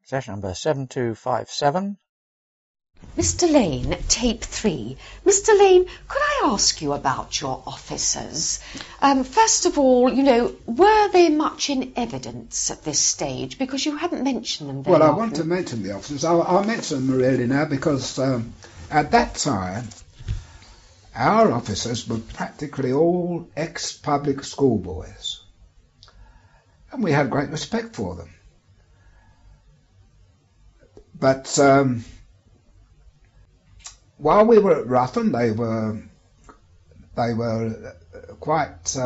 Session number 7257. Mr. Lane, tape 3. Mr. Lane, could I ask you about your officers? First of all, were they much in evidence at this stage? Because you hadn't mentioned them very often. Well, I want to mention the officers. I'll mention them really now because at that time, our officers were practically all ex-public school boys. And we had great respect for them. But while we were at Ruthven, they were quite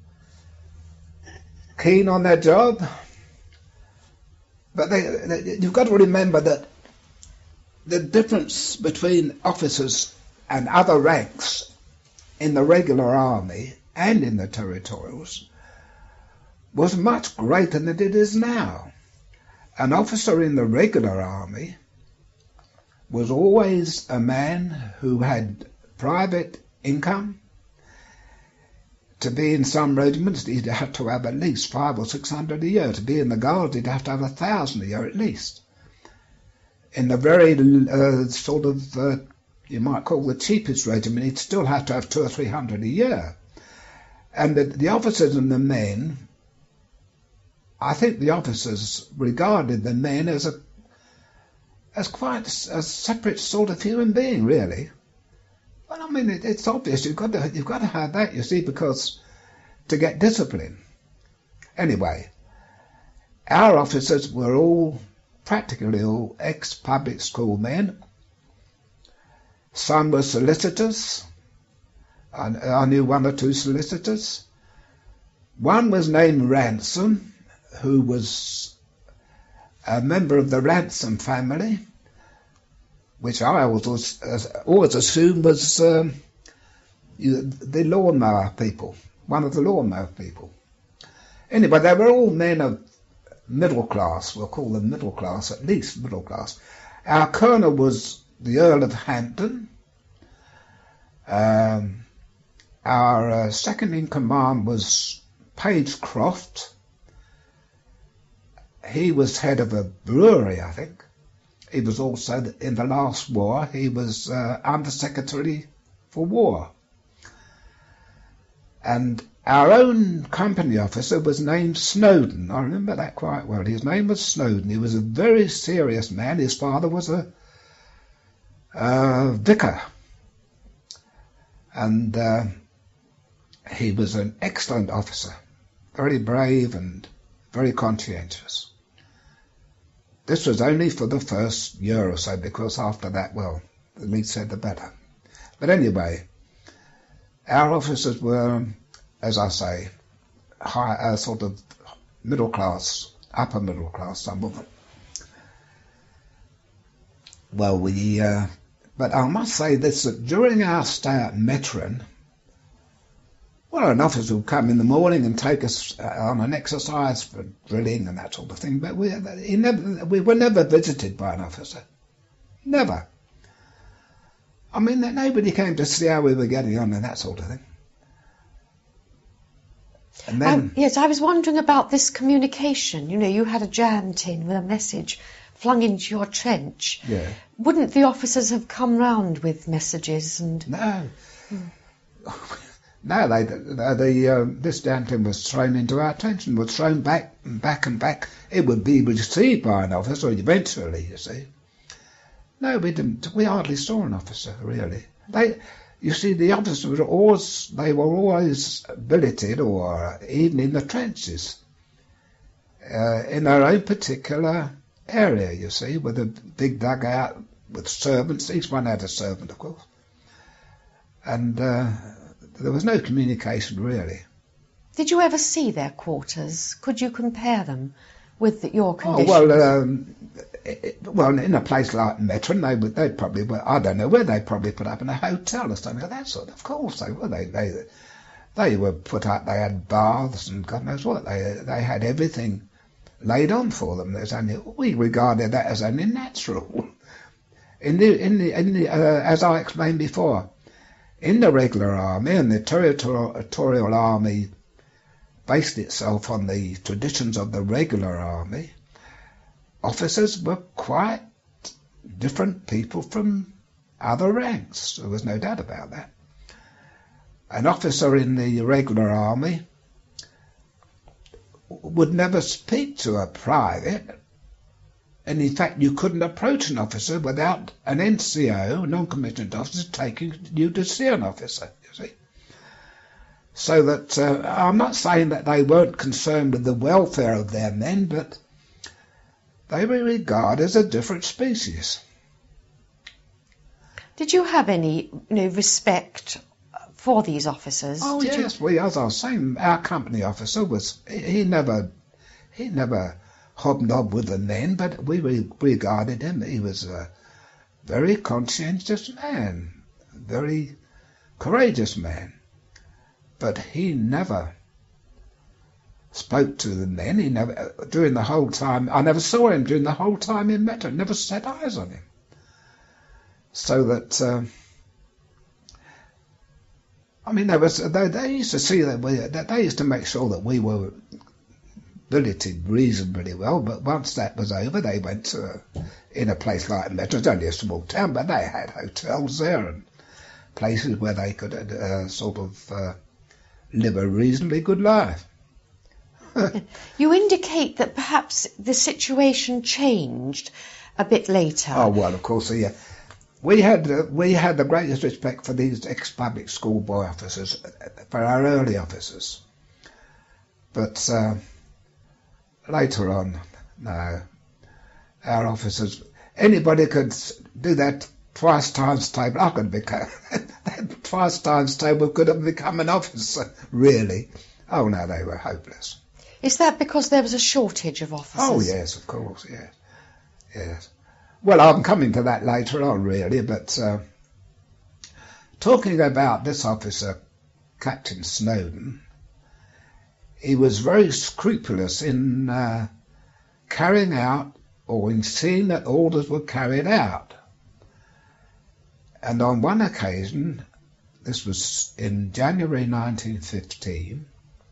keen on their job. But you've got to remember that the difference between officers and other ranks in the regular army and in the territorials was much greater than it is now. An officer in the regular army was always a man who had private income. To be in some regiments, he'd have to have at least 500 or 600 a year. To be in the Guards, he'd have to have 1,000 a year at least. In the very you might call the cheapest regiment, he'd still have to have 200 or 300 a year. And the officers and the men, I think the officers regarded the men as quite a separate sort of human being, really. Well, I mean, it's obvious you've got to have that, you see, because to get discipline. Anyway, our officers were practically all ex-public school men. Some were solicitors. I knew one or two solicitors. One was named Ransom, who was a member of the Ransom family, which I always assumed was the lawnmower people, one of the lawnmower people. Anyway, they were all men of middle class, we'll call them middle class, at least middle class. Our colonel was the Earl of Hampton. Our second in command was Page Croft. He was head of a brewery, I think. He was also, in the last war, he was Under-Secretary for War. And our own company officer was named Snowden. I remember that quite well. His name was Snowden. He was a very serious man. His father was a vicar. And he was an excellent officer, very brave and very conscientious. This was only for the first year or so, because after that, well, the least said the better. But anyway, our officers were, as I say, sort of middle class, upper middle class, some of them. Well, but I must say this, that during our stay at Mettren, well, an officer would come in the morning and take us on an exercise for drilling and that sort of thing, but we were never visited by an officer. Never. I mean, nobody came to see how we were getting on and that sort of thing. And then, yes, I was wondering about this communication. You had a jam tin with a message flung into your trench. Yeah. Wouldn't the officers have come round with messages? And no. No, this jam tin was thrown into our trench and was thrown back and back and back. It would be received by an officer eventually, you see. No, we didn't. We hardly saw an officer, really. You see, the officers were always billeted, or even in the trenches, in their own particular area, you see, with a big dugout with servants. Each one had a servant, of course. And there was no communication, really. Did you ever see their quarters? Could you compare them with your conditions? Well, in a place like Mettren, they'd probably, I don't know where, they'd probably put up in a hotel or something of that sort. Of course they were. They were put up, they had baths and God knows what. They had everything laid on for them. We regarded that as only natural. As I explained before, in the regular army, and the territorial army based itself on the traditions of the regular army, officers were quite different people from other ranks. There was no doubt about that. An officer in the regular army would never speak to a private, and in fact you couldn't approach an officer without an NCO, non-commissioned officer, taking you to see an officer, you see. So that I'm not saying that they weren't concerned with the welfare of their men, but they were regarded as a different species. Did you have any, respect for these officers? Oh yes, as I was saying, our company officer he never hobnobbed with the men, but we regarded him. He was a very conscientious man, very courageous man, but he never spoke to the men. He never, during the whole time, I never saw him during the whole time in Metro. Never set eyes on him. So that. They used to see that they used to make sure that we were billeted reasonably well, but once that was over, they went to in a place like Metro. It's only a small town, but they had hotels there and places where they could live a reasonably good life. You indicate that perhaps the situation changed a bit later. Oh well, of course, yeah. We had the greatest respect for these ex-public school boy officers, for our early officers. But later on, no. Our officers, anybody could do that twice times table. I could become, that twice times table could have become an officer, really. Oh no, they were hopeless. Is that because there was a shortage of officers? Oh yes, of course, yes. Yes. Well, I'm coming to that later on, really, but talking about this officer, Captain Snowden, he was very scrupulous in carrying out or in seeing that orders were carried out. And on one occasion, this was in January 1915,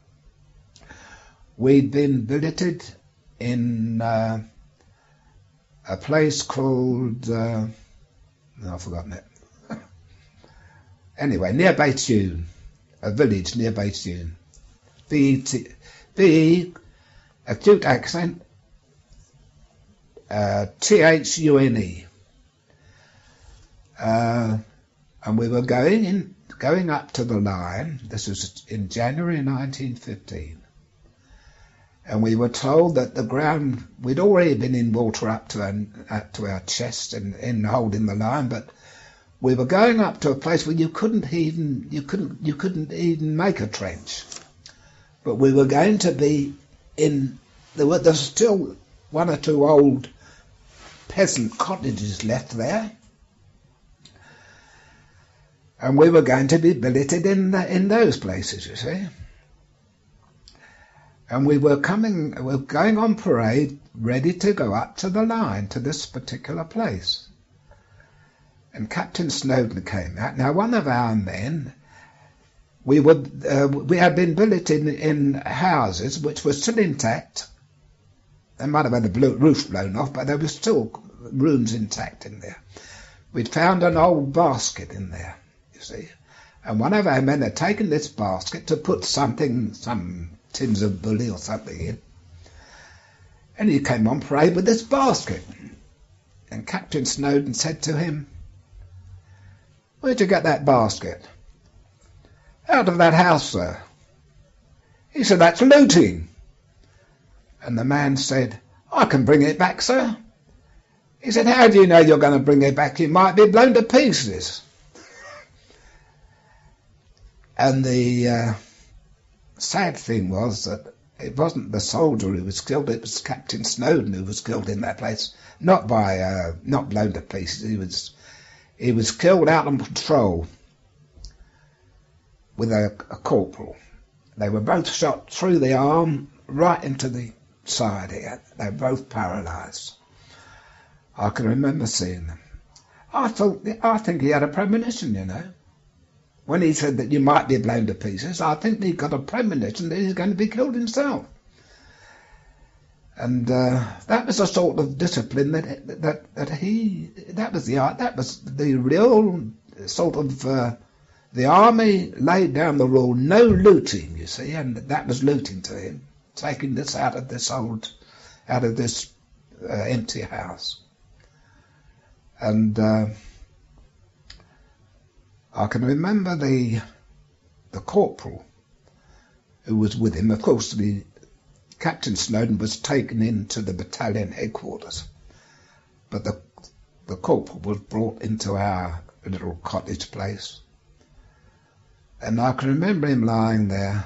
we'd been billeted in a place called, I've forgotten it. Anyway, near Bethune, a village near Bethune. B-E, acute accent, Thune. And we were going up to the line. This was in January 1915. And we were told that the ground, we'd already been in water up to our chest and in holding the line, but we were going up to a place where you couldn't even make a trench. But we were going to be there's still one or two old peasant cottages left there. And we were going to be billeted in those places, you see. And we were going on parade, ready to go up to the line, to this particular place. And Captain Snowden came out. Now, one of our men, we had been billeted in houses which were still intact. They might have had the roof blown off, but there were still rooms intact in there. We'd found an old basket in there, you see. And one of our men had taken this basket to put some tins of bully or something in. And he came on parade with this basket. And Captain Snowden said to him, "Where'd you get that basket?" "Out of that house, sir." He said, "That's looting." And the man said, "I can bring it back, sir." He said, "How do you know you're going to bring it back? It might be blown to pieces." And the sad thing was that it wasn't the soldier who was killed, it was Captain Snowden who was killed in that place. Not blown to pieces. He was killed out on patrol with a corporal. They were both shot through the arm, right into the side here. They were both paralysed. I can remember seeing them. I think he had a premonition, you know. When he said that you might be blown to pieces, I think he got a premonition that he's going to be killed himself. And that was a sort of discipline that was the real sort of the army laid down the rule, no looting, you see, and that was looting to him, taking this out of this empty house. And I can remember the corporal who was with him. Of course, Captain Snowden was taken into the battalion headquarters, but the corporal was brought into our little cottage place. And I can remember him lying there,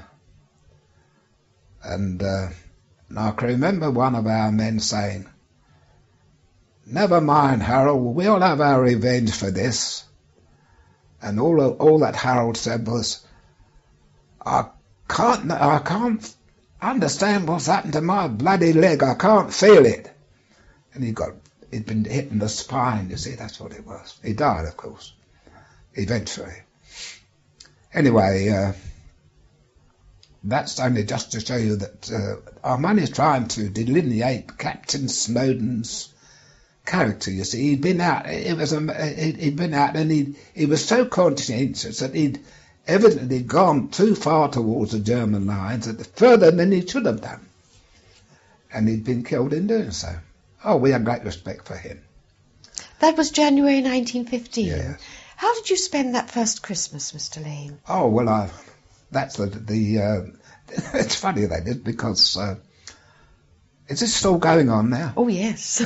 and I can remember one of our men saying, "Never mind, Harold, we'll have our revenge for this." And all that Harold said was, I can't understand what's happened to my bloody leg. I can't feel it." And he'd been hit in the spine, you see, that's what it was. He died, of course, eventually. Anyway, that's only just to show you that I'm only trying to delineate Captain Snowden's character. You see, he'd been out. He'd been out, and he was so conscientious that he'd evidently gone too far towards the German lines, further than he should have done, and he'd been killed in doing so. Oh, we had great respect for him. That was January 1915. Yes. How did you spend that first Christmas, Mr. Lane? Oh, well, that's it's funny that is, because is this still going on now? Oh, yes.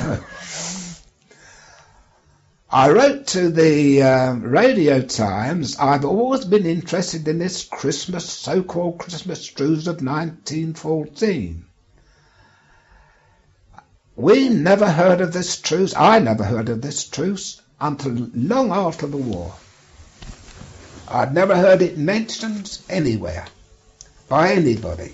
I wrote to the Radio Times, "I've always been interested in this so-called Christmas truce of 1914. We never heard of this truce. I never heard of this truce until long after the war. I'd never heard it mentioned anywhere by anybody.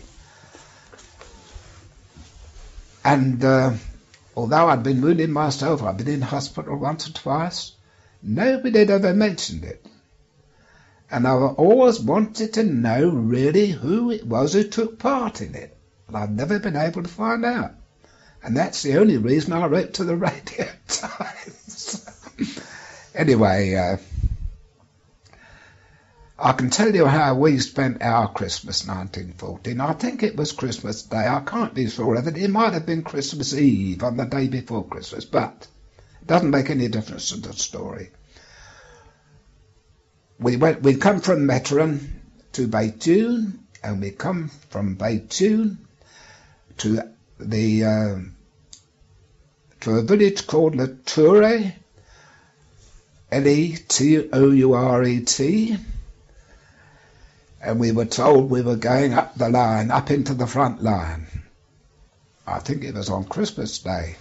And although I'd been wounded myself, I'd been in hospital once or twice, nobody had ever mentioned it. And I've always wanted to know really who it was who took part in it. But I've never been able to find out. And that's the only reason I wrote to the Radio Times." Anyway, I can tell you how we spent our Christmas 1914. I think it was Christmas Day. I can't be sure of it. It might have been Christmas Eve, on the day before Christmas, but it doesn't make any difference to the story. We'd come from Metteren to Béthune, and we come from Béthune to a village called Le Touret, Letouret, and we were told we were going up the line, up into the front line. I think it was on Christmas Day.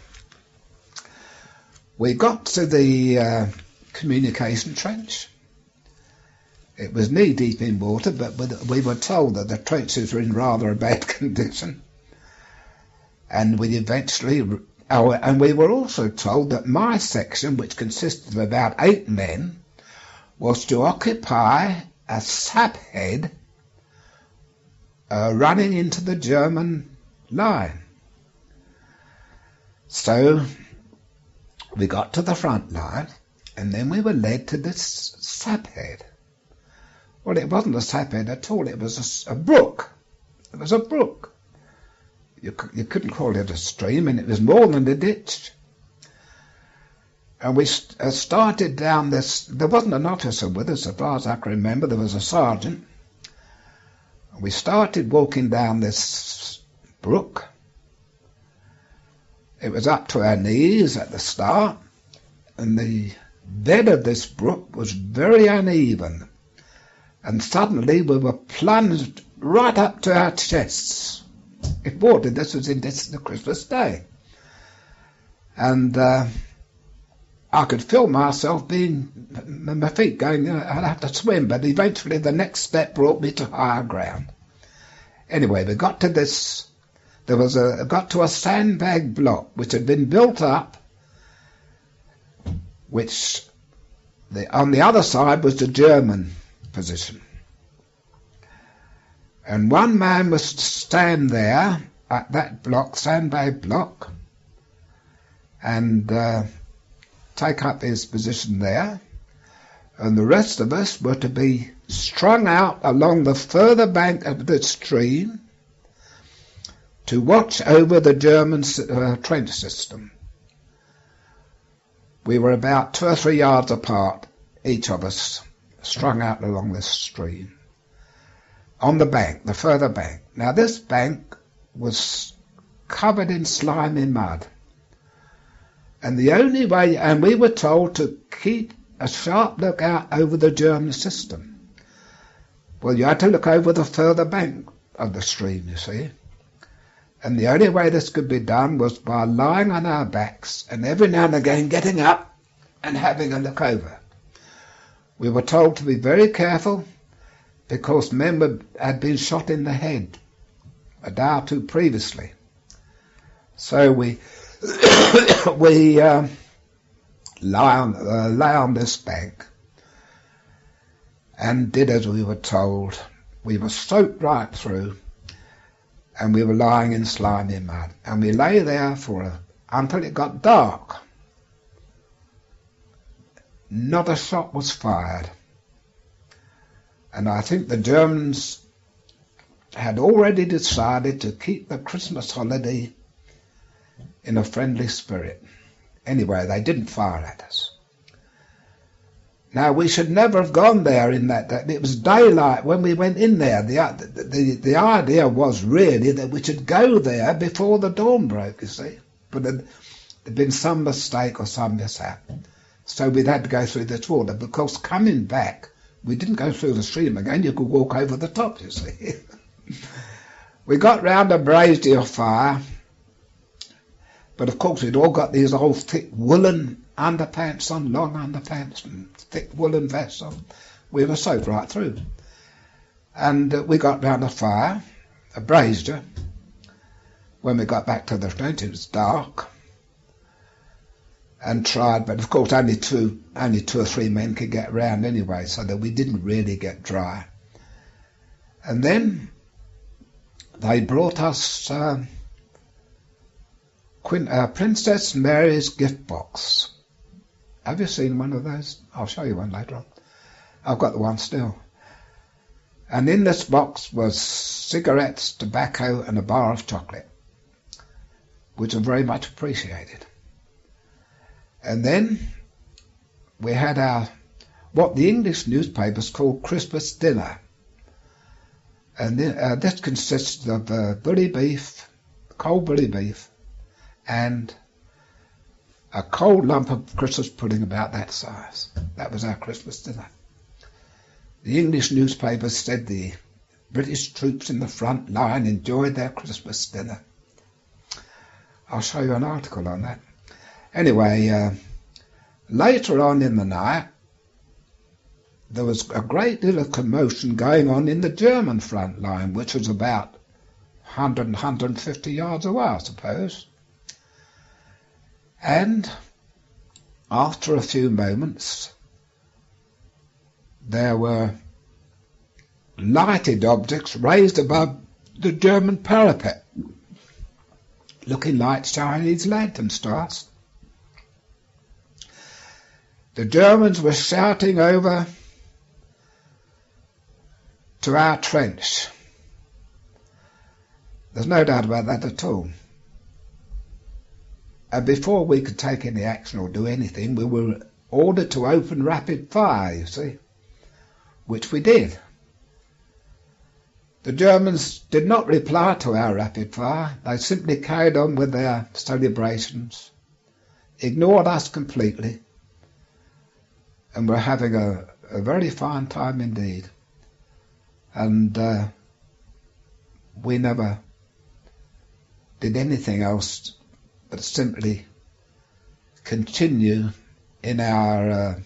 We got to the communication trench. It was knee-deep in water, but we were told that the trenches were in rather a bad condition. And we were also told that my section, which consisted of about 8 men, was to occupy a saphead running into the German line. So we got to the front line, and then we were led to this saphead. Well, it wasn't a saphead at all, it was a brook. It was a brook. You couldn't call it a stream, and it was more than a ditch. And we started down this. There wasn't an officer with us, as far as I can remember. There was a sergeant. We started walking down this brook. It was up to our knees at the start, and the bed of this brook was very uneven. And suddenly we were plunged right up to our chests in water. This was in the Christmas Day. And I could feel myself my feet going, I'd have to swim, but eventually the next step brought me to higher ground. Anyway, we got to got to a sandbag block which had been built up, which on the other side was the German position. And one man was to stand there at that block, Sandbag block, and take up his position there, and the rest of us were to be strung out along the further bank of the stream to watch over the German trench system. We were about 2 or 3 yards apart, each of us, strung out along this stream. On the bank, the further bank. Now this bank was covered in slimy mud. And the only way, and we were told to keep a sharp lookout over the German system. Well, you had to look over the further bank of the stream, you see. And the only way this could be done was by lying on our backs and every now and again getting up and having a look over. We were told to be very careful because men had been shot in the head a day or two previously. So we lay on this bank and did as we were told. We were soaked right through, and we were lying in slimy mud. And we lay there until it got dark. Not a shot was fired. And I think the Germans had already decided to keep the Christmas holiday in a friendly spirit. Anyway, they didn't fire at us. Now, we should never have gone there in that day. It was daylight when we went in there. The idea was really that we should go there before the dawn broke, you see. But there'd been some mistake or some mishap. So we'd had to go through this water. Because coming back, we didn't go through the stream again. You could walk over the top, you see. We got round a brazier fire. But of course we'd all got these old thick woolen underpants on, long underpants and thick woolen vests on. We were soaked right through. And we got round a fire, a brazier. When we got back to the tent it was dark. And tried, but of course only two or three men could get round anyway, so that we didn't really get dry. And then they brought us Princess Mary's gift box. Have you seen one of those? I'll show you one later on. I've got the one still. And in this box was cigarettes, tobacco, and a bar of chocolate, which are very much appreciated. And then we had what the English newspapers call Christmas dinner. And this consisted of bully beef, cold bully beef, and a cold lump of Christmas pudding about that size. That was our Christmas dinner. The English newspapers said the British troops in the front line enjoyed their Christmas dinner. I'll show you an article on that. Anyway, later on in the night, there was a great deal of commotion going on in the German front line, which was about 100 and 150 yards away, I suppose. And after a few moments, there were lighted objects raised above the German parapet, looking like Chinese lantern stars. The Germans were shouting over to our trench. There's no doubt about that at all. And before we could take any action or do anything, we were ordered to open rapid fire, you see, which we did. The Germans did not reply to our rapid fire. They simply carried on with their celebrations, ignored us completely, and were having a very fine time indeed. And we never did anything else but simply continue in our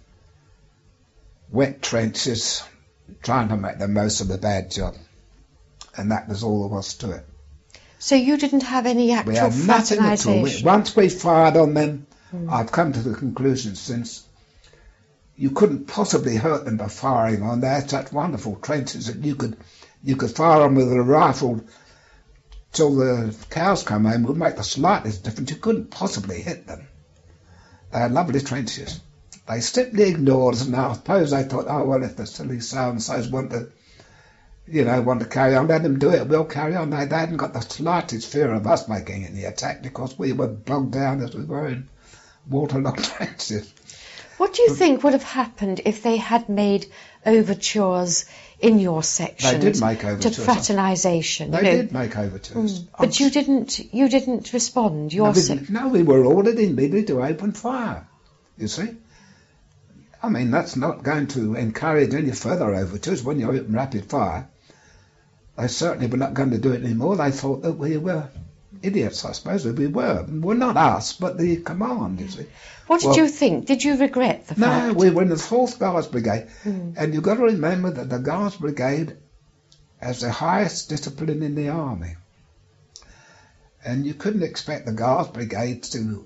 wet trenches, trying to make the most of the bad job. And that was all there was to it. So you didn't have any actual fraternization? We had nothing at all. Once we fired on them, I've come to the conclusion since you couldn't possibly hurt them by firing on. They had such wonderful trenches that you could fire them with a rifle till the cows come home would make the slightest difference. You couldn't possibly hit them. They had lovely trenches. They simply ignored us, and I suppose they thought, oh, well, if the silly so-and-sos want to carry on, let them do it, we'll carry on. They hadn't got the slightest fear of us making any attack because we were bogged down as we were in waterlogged trenches. What do you think would have happened if they had made overtures in your section? They did make overtures. To fraternisation. They did make overtures. But you didn't respond. No, we were ordered immediately to open fire, you see. I mean, that's not going to encourage any further overtures when you open rapid fire. They certainly were not going to do it anymore. They thought that we were idiots, I suppose. We were. Well, not us, but the command, you see. What did you think? Did you regret the fact? No, we were in the 4th Guards Brigade. And you've got to remember that the Guards Brigade has the highest discipline in the army. And you couldn't expect the Guards Brigade to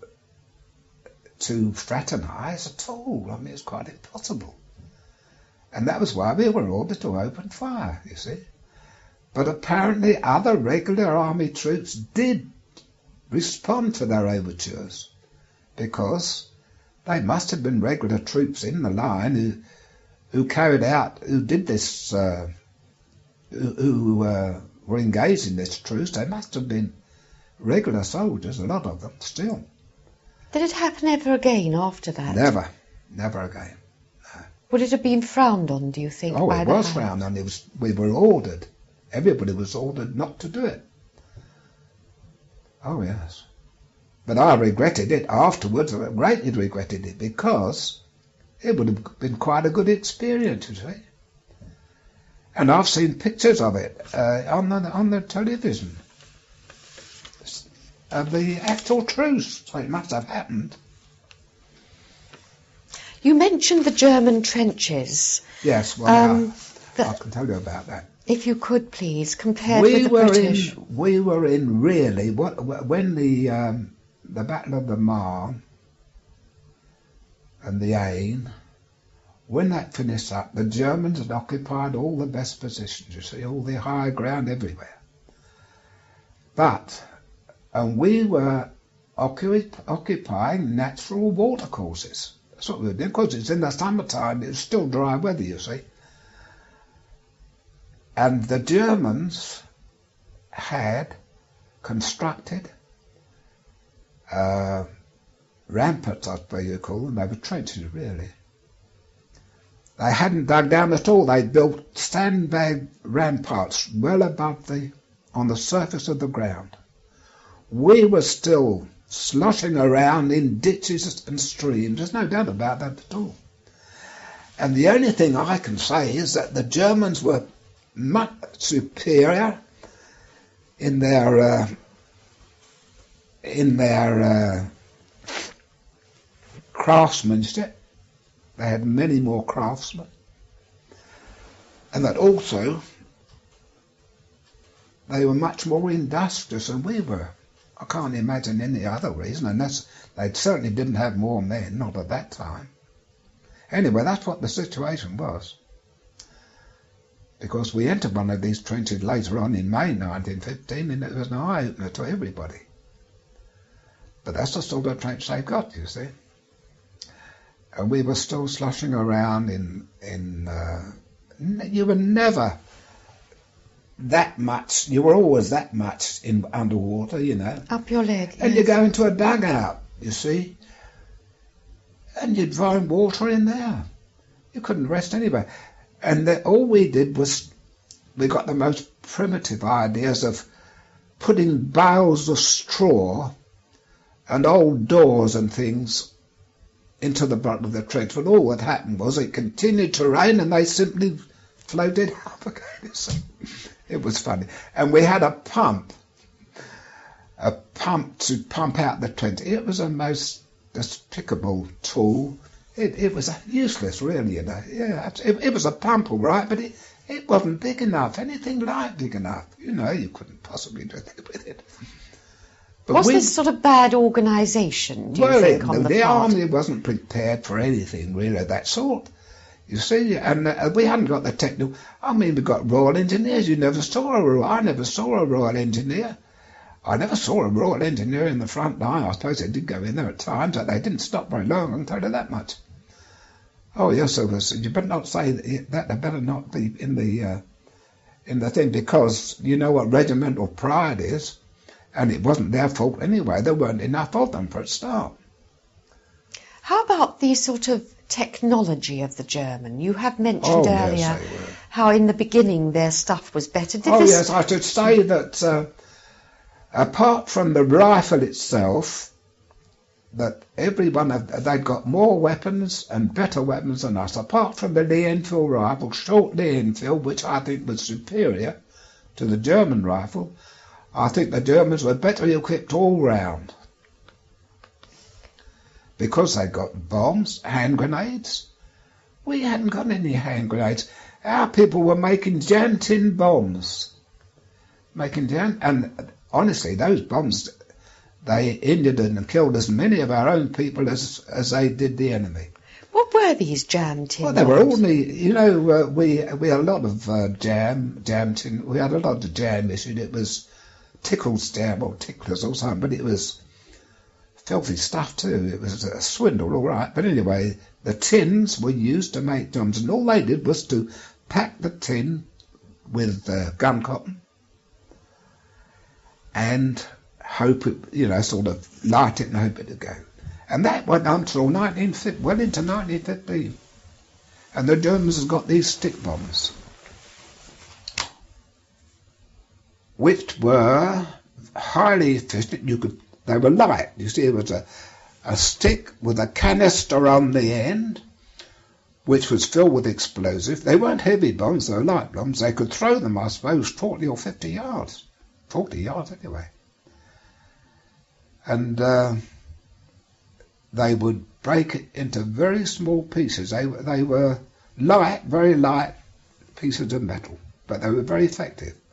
fraternise at all. I mean, it's quite impossible. And that was why we were ordered to open fire, you see. But apparently other regular army troops did respond to their overtures, because they must have been regular troops in the line who did this, who were engaged in this truce. They must have been regular soldiers, a lot of them, still. Did it happen ever again after that? Never again. No. Would it have been frowned on, do you think? Oh, it was frowned on. We were ordered. Everybody was ordered not to do it. Oh, yes. But I regretted it afterwards. I greatly regretted it, because it would have been quite a good experience, you see. And I've seen pictures of it on the television, of the actual truce, so it must have happened. You mentioned the German trenches. Yes, well, I can tell you about that. If you could, please, compared with the British. We were in really, when the Battle of the Marne and the Aisne, when that finished up, the Germans had occupied all the best positions, you see, all the high ground everywhere. But we were occupying natural watercourses. That's what we were doing, because it's in the summertime, it's still dry weather, you see. And the Germans had constructed ramparts, I suppose you call them. They were trenches, really. They hadn't dug down at all. They built sandbag ramparts well above on the surface of the ground. We were still sloshing around in ditches and streams. There's no doubt about that at all. And the only thing I can say is that the Germans were much superior in their craftsmanship. They had many more craftsmen, and that also they were much more industrious than we were. I can't imagine any other reason, and they certainly didn't have more men, not at that time. Anyway, that's what the situation was. Because we entered one of these trenches later on in May 1915, and it was an eye-opener to everybody. But that's the sort of trench they got, you see. And we were still sloshing around you were never that much, you were always that much underwater, you know. Up your leg, yes. And you go into a dugout, you see, and you'd find water in there. You couldn't rest anywhere. And all we did was, we got the most primitive ideas of putting bales of straw and old doors and things into the bottom of the trench. But all that happened was it continued to rain and they simply floated up again. It was funny. And we had a pump to pump out the trench. It was a most despicable tool. It was useless, really, you know. Yeah, it was a pump, all right, but it wasn't big enough, anything like big enough. You know, you couldn't possibly do anything with it. But was this sort of bad organisation, do you think, on the part? Army wasn't prepared for anything, really, of that sort. You see, and we hadn't got the technical... I mean, we got Royal Engineers. I never saw a Royal Engineer. I never saw a Royal Engineer in the front line. I suppose they did go in there at times, but they didn't stop very long, I can tell you that much. Oh yes, there was. You better not say that. They better not be in the thing, because you know what regimental pride is, and it wasn't their fault anyway. There weren't enough of them for a start. How about the sort of technology of the German? You have mentioned earlier yes, they were. how in the beginning their stuff was better. Yes, I should say that apart from the rifle itself, that they'd got more weapons and better weapons than us. Apart from the Lee Enfield rifle, short Lee Enfield, which I think was superior to the German rifle, I think the Germans were better equipped all round. Because they got bombs, hand grenades. We hadn't got any hand grenades. Our people were making jam tin bombs. And honestly, those bombs, they injured and killed as many of our own people as they did the enemy. What were these jam tin bombs? Well, they were only, we had a lot of jam tin. We had a lot of jam issued. It was Tickles jam or Ticklers or something, but it was filthy stuff too. It was a swindle, all right. But anyway, the tins were used to make bombs, and all they did was to pack the tin with gun cotton and hope it, sort of light it and hope it would go. And that went on until well into 1915. And the Germans have got these stick bombs, which were highly efficient. They were light. You see, it was a stick with a canister on the end, which was filled with explosive. They weren't heavy bombs, they were light bombs. They could throw them, I suppose, 40 or 50 yards. 40 yards anyway. And they would break it into very small pieces. They were light, very light pieces of metal, but they were very effective.